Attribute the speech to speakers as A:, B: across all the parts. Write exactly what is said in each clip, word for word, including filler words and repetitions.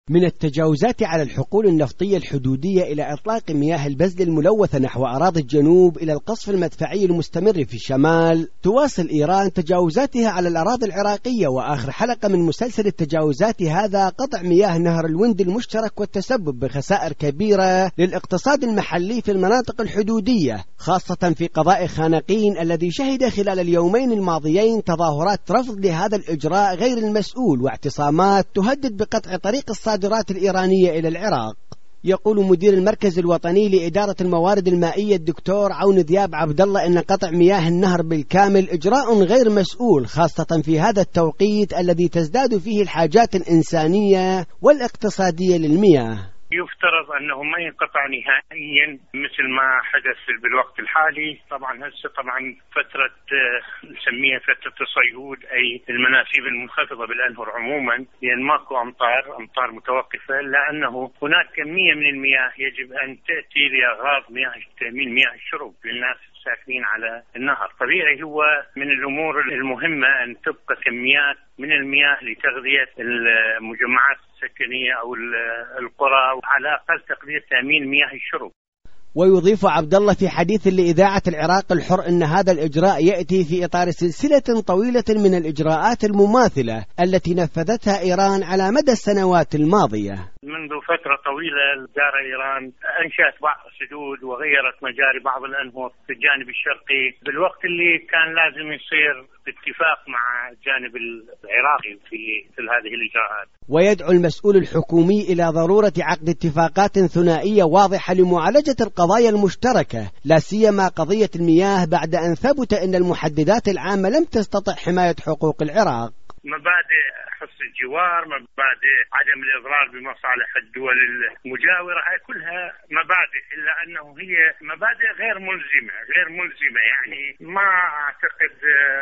A: من التجاوزات على الحقول النفطية الحدودية إلى إطلاق مياه البذل الملوثة نحو أراضي الجنوب إلى القصف المدفعي المستمر في الشمال، تواصل إيران تجاوزاتها على الأراضي العراقية. وآخر حلقة من مسلسل التجاوزات هذا قطع مياه نهر الوند المشترك والتسبب بخسائر كبيرة للاقتصاد المحلي في المناطق الحدودية، خاصة في قضاء خانقين الذي شهد خلال اليومين الماضيين تظاهرات رفض لهذا الإجراء غير المسؤول واعتصامات تهدد بقطع طريق الصادرات الإيرانية إلى العراق. يقول مدير المركز الوطني لإدارة الموارد المائية الدكتور عون ذياب عبد الله إن قطع مياه النهر بالكامل إجراء غير مسؤول، خاصة في هذا التوقيت الذي تزداد فيه الحاجات الإنسانية والاقتصادية للمياه.
B: يفترض أنه ما ينقطع نهائيا مثل ما حدث بالوقت الحالي. طبعا هسه طبعا فترة نسميها فترة الصيهود، أي المناسيب المنخفضة بالأنهر عموما، لأن ماكو أمطار أمطار متوقفة، لأنه هناك كمية من المياه يجب أن تأتي لأغراض مياه تأمين مياه الشرب للناس الساكنين على النهر. طبيعي هو من الأمور المهمة أن تبقى كميات من المياه لتغذية المجمعات السكنية أو القرى، وعلى أقل تقدير تأمين مياه الشرب.
A: ويضيف عبد الله في حديث لإذاعة العراق الحر أن هذا الإجراء يأتي في إطار سلسلة طويلة من الإجراءات المماثلة التي نفذتها إيران على مدى السنوات الماضية.
B: منذ فترة طويلة دار إيران أنشأت بعض السدود وغيرت مجاري بعض الأنهر في الجانب الشرقي بالوقت اللي كان لازم يصير باتفاق مع الجانب العراقي في مثل هذه الإجراءات.
A: ويدعو المسؤول الحكومي إلى ضرورة عقد اتفاقات ثنائية واضحة لمعالجة القضايا المشتركة، لا سيما قضية المياه، بعد أن ثبت أن المحددات العامة لم تستطع حماية حقوق العراق.
B: مبادئ حفظ الجوار، مبادئ عدم الإضرار بمصالح الدول المجاورة، هاي كلها مبادئ، إلا أنه هي مبادئ غير ملزمة غير ملزمة يعني ما أعتقد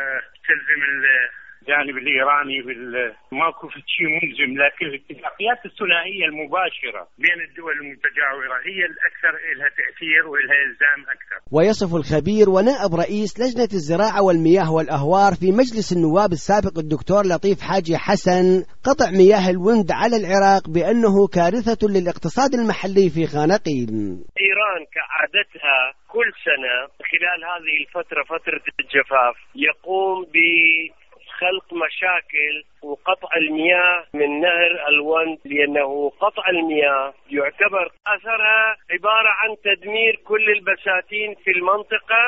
B: تلزم الجانب الإيراني ماكو في شيء ملزم، لكن الاتفاقيات الثنائية المباشرة بين الدول المتجاورة هي الأكثر لها تأثير ولها إلزام أكثر.
A: ويصف الخبير ونائب رئيس لجنة الزراعة والمياه والأهوار في مجلس النواب السابق الدكتور لطيف حاجي حسن قطع مياه الوند على العراق بأنه كارثة للاقتصاد المحلي في خانقين.
C: إيران كعادتها كل سنة خلال هذه الفترة فترة الجفاف يقوم ب خلق مشاكل وقطع المياه من نهر الوند، لأنه قطع المياه يعتبر أثرها عبارة عن تدمير كل البساتين في المنطقة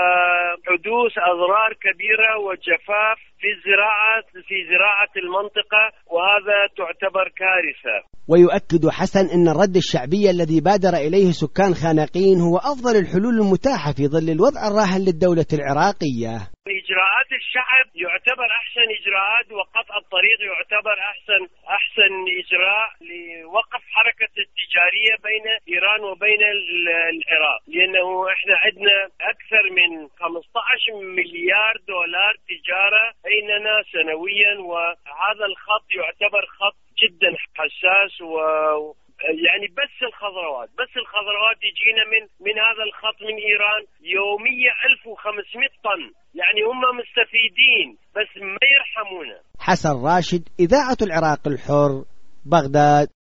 C: وحدوث أضرار كبيرة وجفاف في الزراعة في زراعة المنطقة، وهذا تعتبر كارثة.
A: ويؤكد حسن أن الرد الشعبي الذي بادر إليه سكان خانقين هو أفضل الحلول المتاحة في ظل الوضع الراهن للدولة العراقية.
C: إجراءات الشعب يعتبر أحسن إجراءات، وقطع الطريق يعتبر أحسن أحسن إجراء لوقف حركة التجارية بين إيران وبين العراق، لأنه إحنا عندنا أكثر من خمسة عشر مليار دولار تجارة بيننا سنويا، وهذا الخط يعتبر خط جدا حساس. و يعني بس الخضروات بس الخضروات يجينا من من هذا الخط من إيران يوميا ألف وخمسمائة طن، يعني هم مستفيدين بس ما يرحمونا.
A: حسن راشد، إذاعة العراق الحر، بغداد.